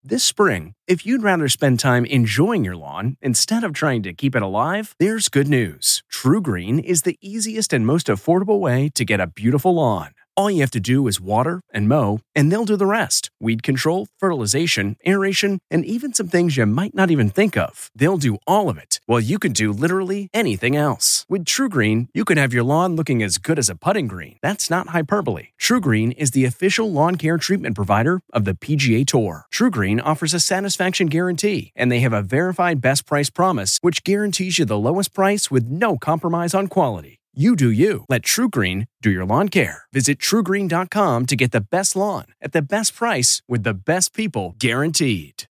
This spring, if you'd rather spend time enjoying your lawn instead of trying to keep it alive, there's good news. TruGreen is the easiest and most affordable way to get a beautiful lawn. All you have to do is water and mow, and they'll do the rest. Weed control, fertilization, aeration, and even some things you might not even think of. They'll do all of it, while you can do literally anything else. With TruGreen, you can have your lawn looking as good as a putting green. That's not hyperbole. TruGreen is the official lawn care treatment provider of the PGA Tour. TruGreen offers a satisfaction guarantee, and they have a verified best price promise, which guarantees you the lowest price with no compromise on quality. You do you. Let TruGreen do your lawn care. Visit TruGreen.com to get the best lawn at the best price with the best people guaranteed.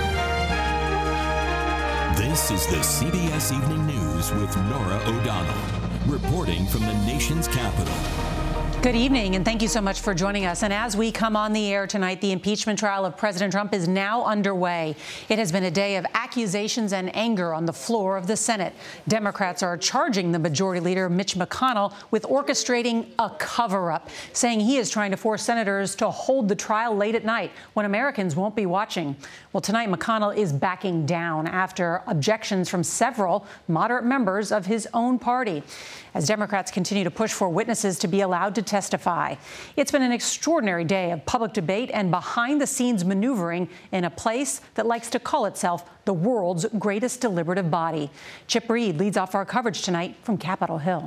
This is the CBS Evening News with Norah O'Donnell, reporting from the nation's capital. Good evening, and thank you so much for joining us. And as we come on the air tonight, the impeachment trial of President Trump is now underway. It has been a day of accusations and anger on the floor of the Senate. Democrats are charging the Majority Leader, Mitch McConnell, with orchestrating a cover-up, saying he is trying to force senators to hold the trial late at night when Americans won't be watching. Well, tonight, McConnell is backing down after objections from several moderate members of his own party, as Democrats continue to push for witnesses to be allowed to testify. It's been an extraordinary day of public debate and behind-the-scenes maneuvering in a place that likes to call itself the world's greatest deliberative body. Chip Reed leads off our coverage tonight from Capitol Hill.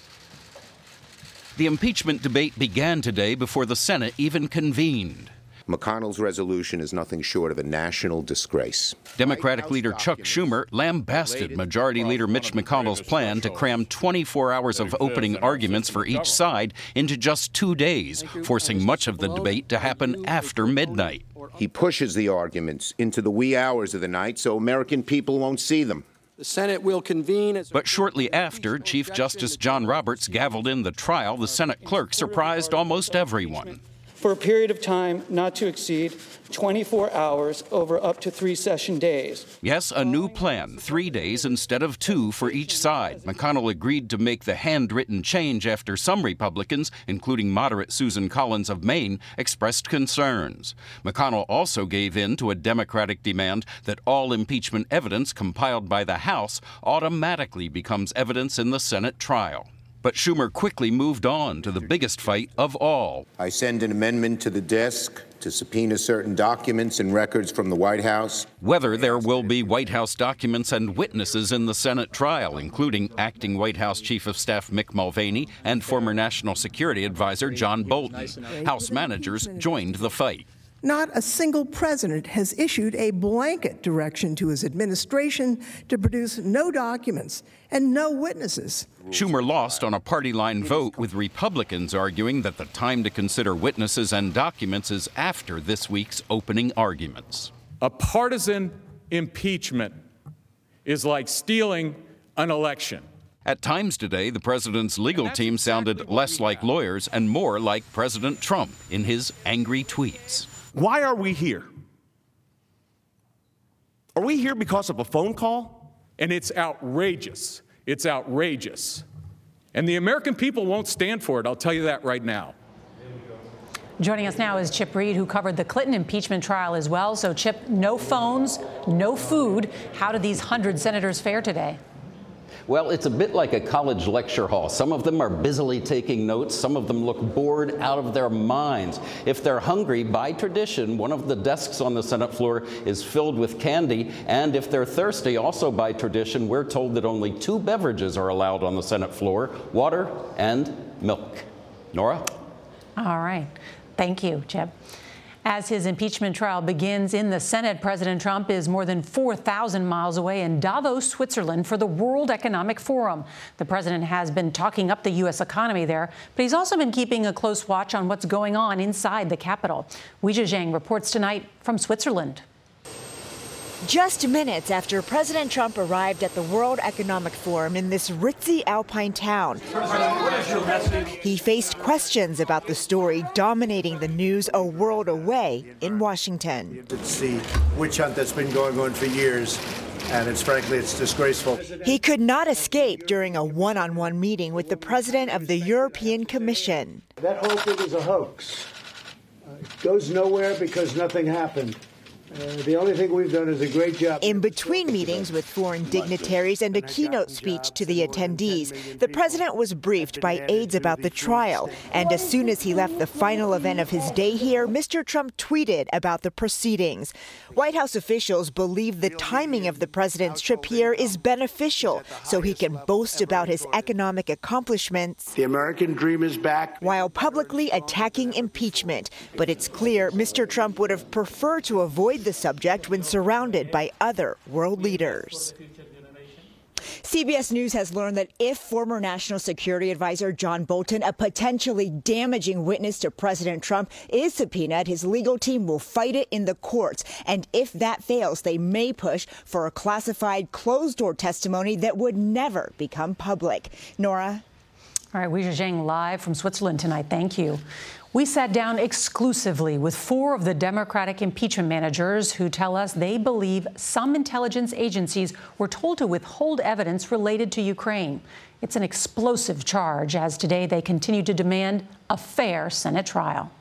The impeachment debate began today before the Senate even convened. McConnell's resolution is nothing short of a national disgrace. Democratic leader Chuck Schumer lambasted Majority Leader Mitch McConnell's plan to cram 24 hours of opening arguments for each side into just 2 days, forcing much of the debate to happen after midnight. He pushes the arguments into the wee hours of the night so American people won't see them. The Senate will convene. But shortly after Chief Justice John Roberts gavelled in the trial, the Senate clerk surprised almost everyone. For a period of time not to exceed 24 hours over up to 3 session days. Yes, a new plan, 3 days instead of 2 for each side. McConnell agreed to make the handwritten change after some Republicans, including moderate Susan Collins of Maine, expressed concerns. McConnell also gave in to a Democratic demand that all impeachment evidence compiled by the House automatically becomes evidence in the Senate trial. But Schumer quickly moved on to the biggest fight of all. I send an amendment to the desk to subpoena certain documents and records from the White House. Whether there will be White House documents and witnesses in the Senate trial, including acting White House Chief of Staff Mick Mulvaney and former National Security Advisor John Bolton. House managers joined the fight. Not a single president has issued a blanket direction to his administration to produce no documents and no witnesses. Schumer lost on a party line vote, with Republicans arguing that the time to consider witnesses and documents is after this week's opening arguments. A partisan impeachment is like stealing an election. At times today, the president's legal team sounded less like lawyers and more like President Trump in his angry tweets. Why are we here? Are we here because of a phone call? And it's outrageous. It's outrageous. And the American people won't stand for it. I'll tell you that right now. Joining us now is Chip Reed, who covered the Clinton impeachment trial as well. So, Chip, no phones, no food. How did these 100 senators fare today? Well, it's a bit like a college lecture hall. Some of them are busily taking notes. Some of them look bored out of their minds. If they're hungry, by tradition, one of the desks on the Senate floor is filled with candy. And if they're thirsty, also by tradition, we're told that only 2 beverages are allowed on the Senate floor: water and milk. Norah? All right. Thank you, Chip. As his impeachment trial begins in the Senate, President Trump is more than 4,000 miles away in Davos, Switzerland, for the World Economic Forum. The president has been talking up the U.S. economy there, but he's also been keeping a close watch on what's going on inside the Capitol. Weijia Zhang reports tonight from Switzerland. Just minutes after President Trump arrived at the World Economic Forum in this ritzy alpine town, he faced questions about the story dominating the news a world away in Washington. It's the witch hunt that's been going on for years, and it's disgraceful. He could not escape during a one-on-one meeting with the president of the European Commission. That whole thing is a hoax. It goes nowhere because nothing happened. The only thing we've done is a great job. In between meetings with foreign dignitaries and a keynote speech to the attendees, the president was briefed by aides about the trial. And as soon as he left the final event of his day here, Mr. Trump tweeted about the proceedings. White House officials believe the timing of the president's trip here is beneficial, so he can boast about his economic accomplishments. The American dream is back. While publicly attacking impeachment. But it's clear Mr. Trump would have preferred to avoid the subject when surrounded by other world leaders. CBS News has learned that if former National Security Advisor John Bolton, a potentially damaging witness to President Trump, is subpoenaed, his legal team will fight it in the courts. And if that fails, they may push for a classified closed-door testimony that would never become public. Nora? All right, Weijia Jiang live from Switzerland tonight. Thank you. We sat down exclusively with 4 of the Democratic impeachment managers who tell us they believe some intelligence agencies were told to withhold evidence related to Ukraine. It's an explosive charge, as today they continue to demand a fair Senate trial.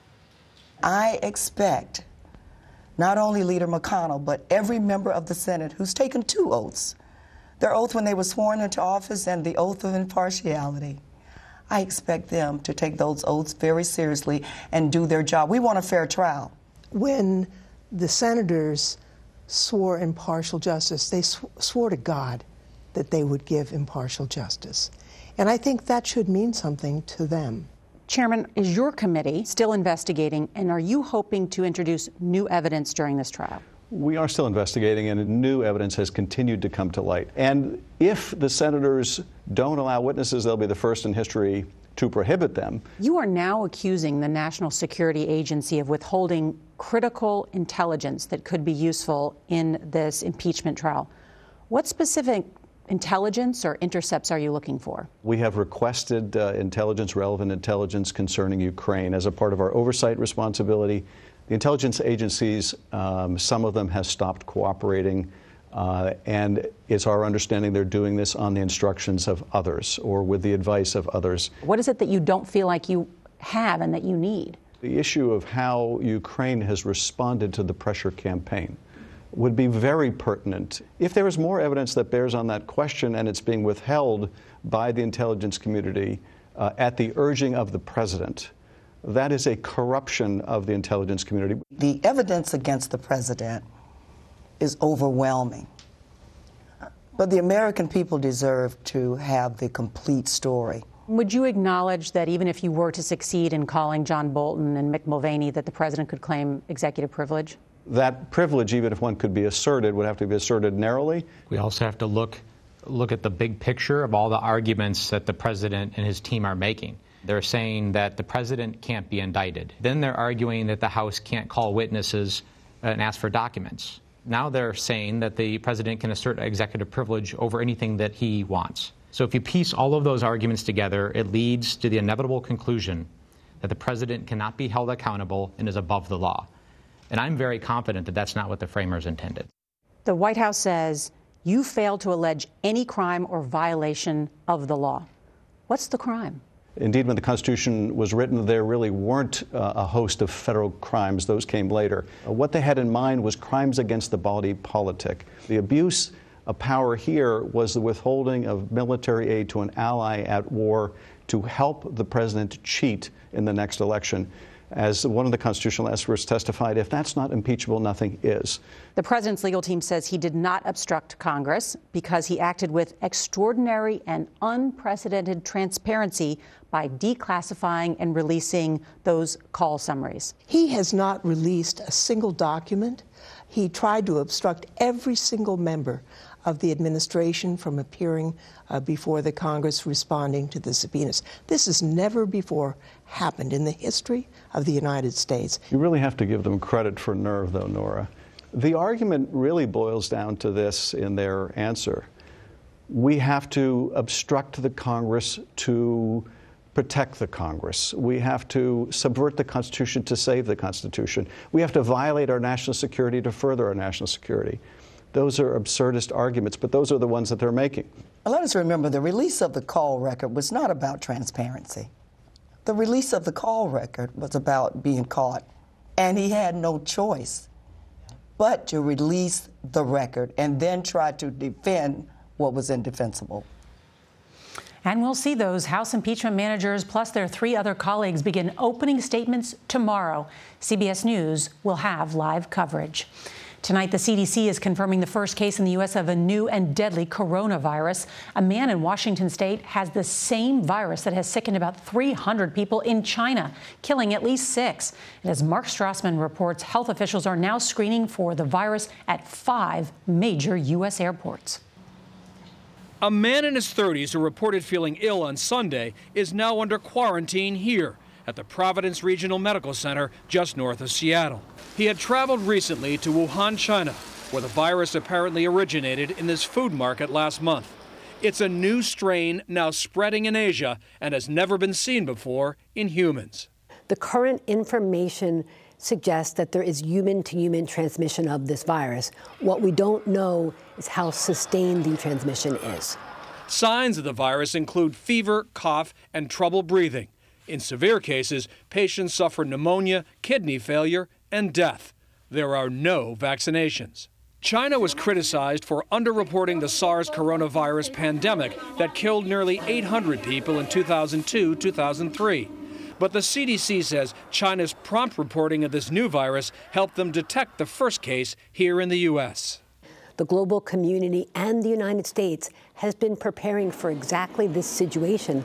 I expect not only Leader McConnell, but every member of the Senate who's taken 2 oaths, their oath when they were sworn into office and the oath of impartiality. I expect them to take those oaths very seriously and do their job. We want a fair trial. When the senators swore impartial justice, they swore to God that they would give impartial justice. And I think that should mean something to them. Chairman, is your committee still investigating, and are you hoping to introduce new evidence during this trial? We are still investigating, and new evidence has continued to come to light. And if the senators don't allow witnesses, they'll be the first in history to prohibit them. You are now accusing the National Security Agency of withholding critical intelligence that could be useful in this impeachment trial. What specific intelligence or intercepts are you looking for? We have requested relevant intelligence concerning Ukraine as a part of our oversight responsibility. The intelligence agencies, some of them have stopped cooperating, and it's our understanding they're doing this on the instructions of others or with the advice of others. What is it that you don't feel like you have and that you need? The issue of how Ukraine has responded to the pressure campaign would be very pertinent. If there is more evidence that bears on that question and it's being withheld by the intelligence community at the urging of the president, that is a corruption of the intelligence community. The evidence against the president is overwhelming. But the American people deserve to have the complete story. Would you acknowledge that even if you were to succeed in calling John Bolton and Mick Mulvaney, that the president could claim executive privilege? That privilege, even if one could be asserted, would have to be asserted narrowly. We also have to look at the big picture of all the arguments that the president and his team are making. They're saying that the president can't be indicted. Then they're arguing that the House can't call witnesses and ask for documents. Now they're saying that the president can assert executive privilege over anything that he wants. So if you piece all of those arguments together, it leads to the inevitable conclusion that the president cannot be held accountable and is above the law. And I'm very confident that that's not what the framers intended. The White House says you failed to allege any crime or violation of the law. What's the crime? Indeed, when the Constitution was written, there really weren't a host of federal crimes. Those came later. What they had in mind was crimes against the body politic. The abuse of power here was the withholding of military aid to an ally at war to help the president cheat in the next election. As one of the constitutional experts testified, if that's not impeachable, nothing is. The president's legal team says he did not obstruct Congress because he acted with extraordinary and unprecedented transparency by declassifying and releasing those call summaries. He has not released a single document. He tried to obstruct every single member of the administration from appearing before the Congress responding to the subpoenas. This has never before happened in the history of the United States. You really have to give them credit for nerve, though, Nora. The argument really boils down to this in their answer. We have to obstruct the Congress to protect the Congress. We have to subvert the Constitution to save the Constitution. We have to violate our national security to further our national security. Those are absurdist arguments, but those are the ones that they're making. Let us remember the release of the call record was not about transparency. The release of the call record was about being caught, and he had no choice but to release the record and then try to defend what was indefensible. And we'll see those House impeachment managers plus their 3 other colleagues begin opening statements tomorrow. CBS News will have live coverage. Tonight, the CDC is confirming the first case in the U.S. of a new and deadly coronavirus. A man in Washington state has the same virus that has sickened about 300 people in China, killing at least 6. And as Mark Strassman reports, health officials are now screening for the virus at 5 major U.S. airports. A man in his 30s who reported feeling ill on Sunday is now under quarantine here at the Providence Regional Medical Center just north of Seattle. He had traveled recently to Wuhan, China, where the virus apparently originated in this food market last month. It's a new strain now spreading in Asia and has never been seen before in humans. The current information suggests that there is human-to-human transmission of this virus. What we don't know is how sustained the transmission is. Signs of the virus include fever, cough, and trouble breathing. In severe cases, patients suffer pneumonia, kidney failure, and death. There are no vaccinations. China was criticized for underreporting the SARS coronavirus pandemic that killed nearly 800 people in 2002-2003. But the CDC says China's prompt reporting of this new virus helped them detect the first case here in the U.S. The global community and the United States has been preparing for exactly this situation.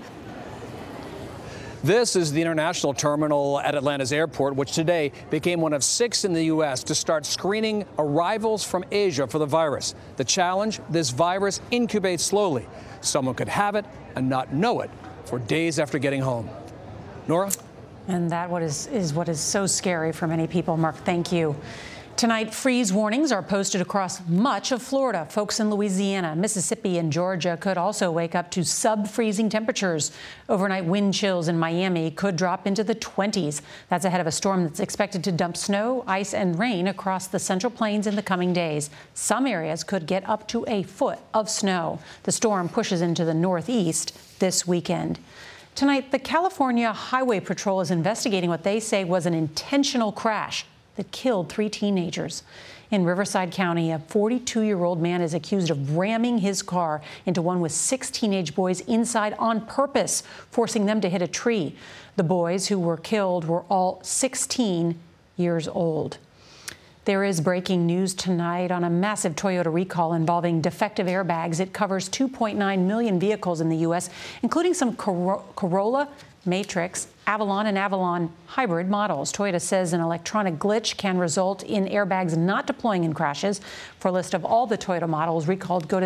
This is the international terminal at Atlanta's airport, which today became one of 6 in the U.S. to start screening arrivals from Asia for the virus. The challenge, this virus incubates slowly. Someone could have it and not know it for days after getting home. Nora? And that is what is so scary for many people. Mark, thank you. Tonight, freeze warnings are posted across much of Florida. Folks in Louisiana, Mississippi, and Georgia could also wake up to sub-freezing temperatures. Overnight wind chills in Miami could drop into the 20s. That's ahead of a storm that's expected to dump snow, ice, and rain across the Central Plains in the coming days. Some areas could get up to a foot of snow. The storm pushes into the northeast this weekend. Tonight, the California Highway Patrol is investigating what they say was an intentional crash that killed 3 teenagers. In Riverside County, a 42-year-old man is accused of ramming his car into one with 6 teenage boys inside on purpose, forcing them to hit a tree. The boys who were killed were all 16 years old. There is breaking news tonight on a massive Toyota recall involving defective airbags. It covers 2.9 million vehicles in the U.S., including some Corolla, Matrix, Avalon, and Avalon hybrid models. Toyota says an electronic glitch can result in airbags not deploying in crashes. For a list of all the Toyota models recalled, go to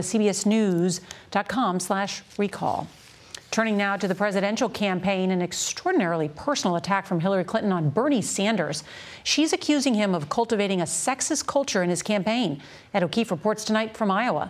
cbsnews.com/recall. Turning now to the presidential campaign, an extraordinarily personal attack from Hillary Clinton on Bernie Sanders. She's accusing him of cultivating a sexist culture in his campaign. Ed O'Keefe reports tonight from Iowa.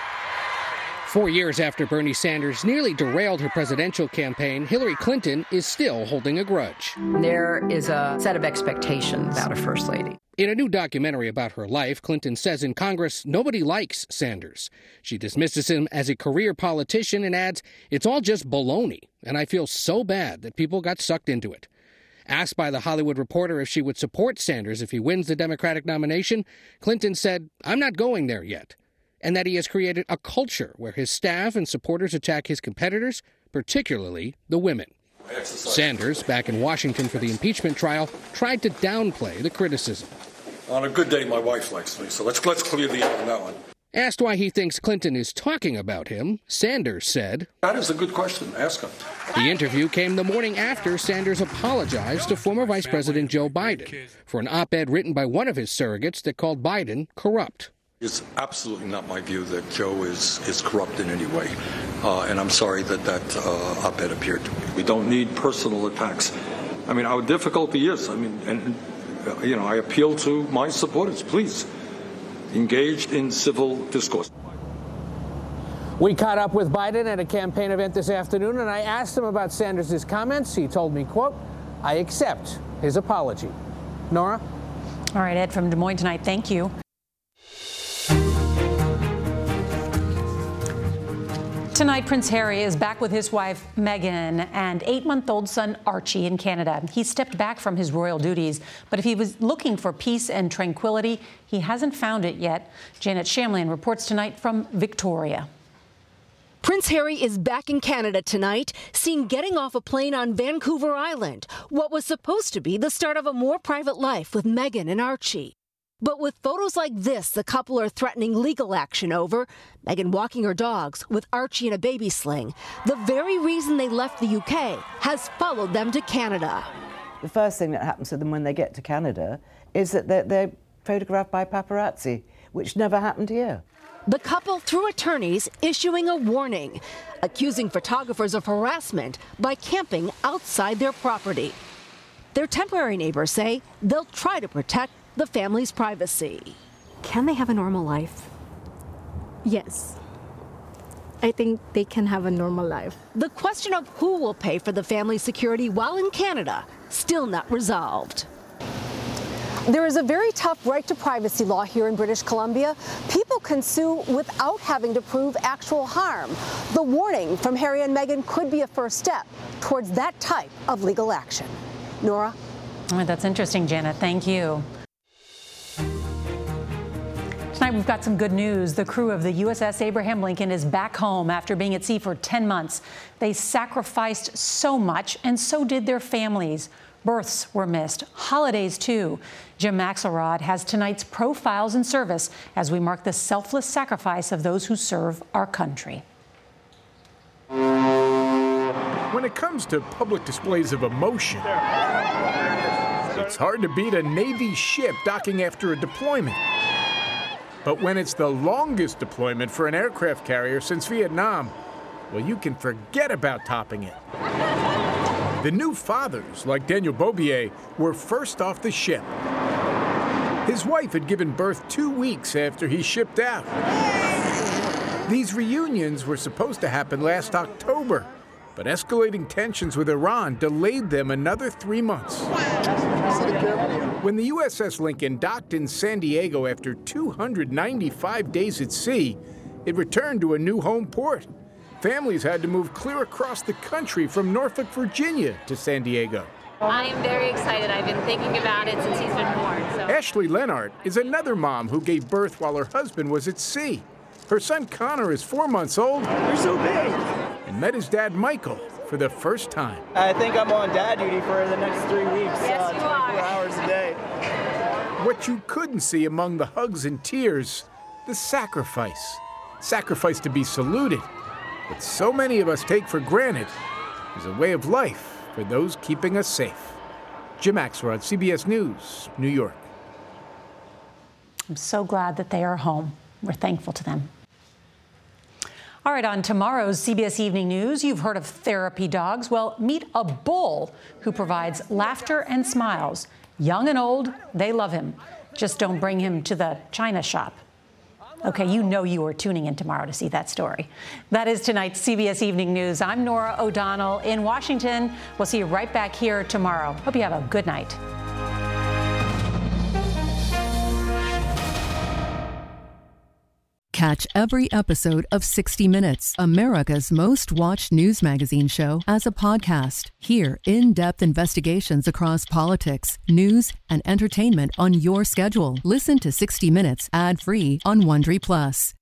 4 years after Bernie Sanders nearly derailed her presidential campaign, Hillary Clinton is still holding a grudge. There is a set of expectations about a first lady. In a new documentary about her life, Clinton says in Congress nobody likes Sanders. She dismisses him as a career politician and adds, "It's all just baloney, and I feel so bad that people got sucked into it." Asked by The Hollywood Reporter if she would support Sanders if he wins the Democratic nomination, Clinton said, "I'm not going there yet," and that he has created a culture where his staff and supporters attack his competitors, particularly the women. Sanders, back in Washington for the impeachment trial, tried to downplay the criticism. On a good day, my wife likes me, so let's clear the air on that one. Asked why he thinks Clinton is talking about him, Sanders said, "That is a good question. Ask him." The interview came the morning after Sanders apologized to former Vice President Joe Biden for an op-ed written by one of his surrogates that called Biden corrupt. It's absolutely not my view that Joe is corrupt in any way, and I'm sorry that op-ed appeared to me. We don't need personal attacks. I mean, our difficulty is, I appeal to my supporters, please, engage in civil discourse. We caught up with Biden at a campaign event this afternoon, and I asked him about Sanders' comments. He told me, quote, "I accept his apology." Nora? All right, Ed from Des Moines tonight, thank you. Tonight, Prince Harry is back with his wife, Meghan, and 8-month-old son, Archie, in Canada. He stepped back from his royal duties, but if he was looking for peace and tranquility, he hasn't found it yet. Janet Shamlian reports tonight from Victoria. Prince Harry is back in Canada tonight, seen getting off a plane on Vancouver Island, what was supposed to be the start of a more private life with Meghan and Archie. But with photos like this, the couple are threatening legal action over Meghan walking her dogs with Archie in a baby sling. The very reason they left the UK has followed them to Canada. The first thing that happens to them when they get to Canada is that they're photographed by paparazzi, which never happened here. The couple, through attorneys, issuing a warning, accusing photographers of harassment by camping outside their property. Their temporary neighbors say they'll try to protect the family's privacy. Can they have a normal life? Yes. I think they can have a normal life. The question of who will pay for the family's security while in Canada still not resolved. There is a very tough right to privacy law here in British Columbia. People can sue without having to prove actual harm. The warning from Harry and Meghan could be a first step towards that type of legal action. Nora? Oh, that's interesting, Janet. Thank you. Tonight, we've got some good news. The crew of the USS Abraham Lincoln is back home after being at sea for 10 months. They sacrificed so much, and so did their families. Births were missed, holidays too. Jim Axelrod has tonight's Profiles in Service as we mark the selfless sacrifice of those who serve our country. When it comes to public displays of emotion, it's hard to beat a Navy ship docking after a deployment. But when it's the longest deployment for an aircraft carrier since Vietnam, well, you can forget about topping it. The new fathers, like Daniel Bobier, were first off the ship. His wife had given birth 2 weeks after he shipped out. These reunions were supposed to happen last October, but escalating tensions with Iran delayed them another 3 months. When the USS Lincoln docked in San Diego after 295 days at sea, it returned to a new home port. Families had to move clear across the country from Norfolk, Virginia to San Diego. I am very excited. I've been thinking about it since he's been born. Ashley Lennart is another mom who gave birth while her husband was at sea. Her son Connor is 4 months old. You're so big. And met his dad Michael for the first time. I think I'm on dad duty for the next 3 weeks. Yes, you 24 are. hours a day. What you couldn't see among the hugs and tears, the sacrifice. Sacrifice to be saluted, that so many of us take for granted, is a way of life for those keeping us safe. Jim Axelrod, CBS News, New York. I'm so glad that they are home. We're thankful to them. All right, on tomorrow's CBS Evening News, you've heard of therapy dogs. Well, meet a bull who provides laughter and smiles. Young and old, they love him. Just don't bring him to the China shop. Okay, you know you are tuning in tomorrow to see that story. That is tonight's CBS Evening News. I'm Nora O'Donnell in Washington. We'll see you right back here tomorrow. Hope you have a good night. Catch every episode of 60 Minutes, America's most watched news magazine show, as a podcast. Hear in-depth investigations across politics, news, and entertainment on your schedule. Listen to 60 Minutes ad-free on Wondery Plus.